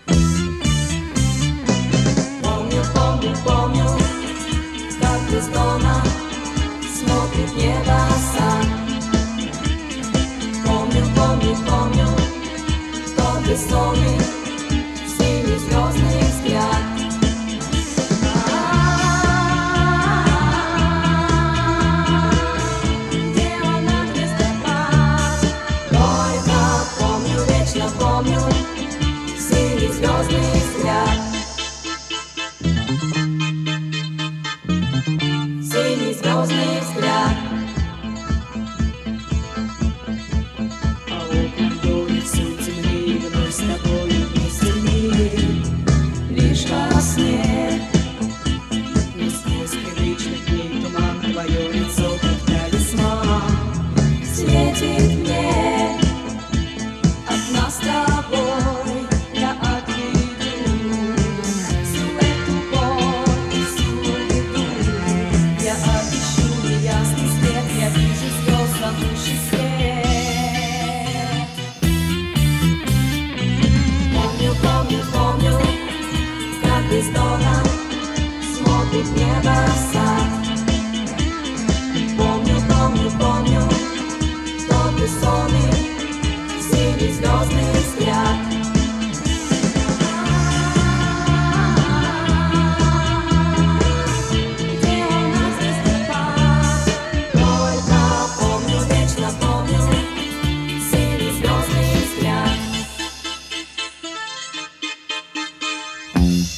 Помню, помню, помню, как из дома смотрит небоса. Помню, помню, помню тот бессонный синий звездный взгляд. Где он однажды пас? Только помню, вечно помню синий звездный взгляд. Синий звездный взгляд. А окна улицы темнее, вновь с тобою вместе в мире. Лишь во сне И сквозь привычных дней туман твое лицо, как талисман. светит мне от нас с тобой. Я отведу всю эту боль и всю беду. Я отыщу неясный свет, я вижу звезд, зовущий свет. Помню, помню, помню, как из дома смотрит небоса. Помню, помню, помню тот бессонный синий звездный взгляд. Где он однажды пас? Только помню, вечно помню синий звездный взгляд.